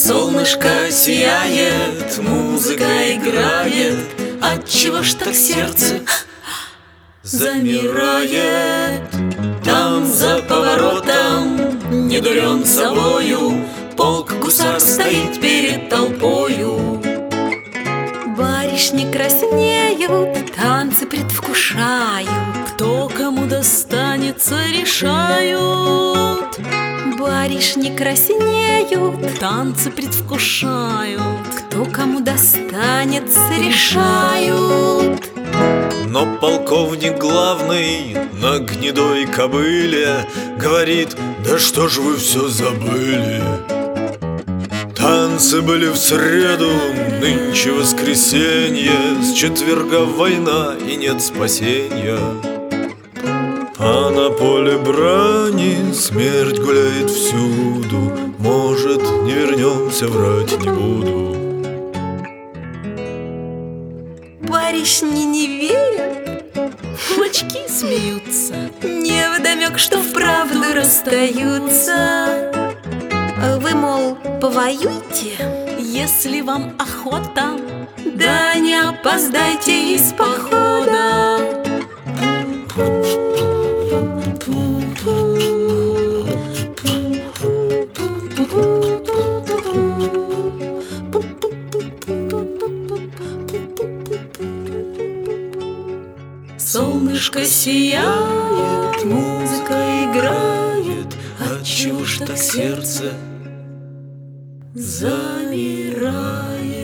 Солнышко сияет, музыка играет, отчего ж так сердце замирает? Там за поворотом, не дурен собою, полк гусар стоит перед толпою. Барышни краснеют, танцы предвкушают, Кто кому достанется, решают. барышни краснеют, Танцы предвкушают, кто кому достанется, решают. Но полковник главный на гнедой кобыле говорит: да что ж вы все забыли? Танцы были в среду, нынче воскресенье, с четверга война и нет спасения. А на поле брани смерть гуляет всюду, может, не вернемся, врать не буду. Барышни не верят, клочки смеются, невдомек, что вправду расстаются. Вы, мол, повоюйте, если вам охота, да не опоздайте из похода. Солнышко сияет, музыка играет, отчего ж так сердце замирает?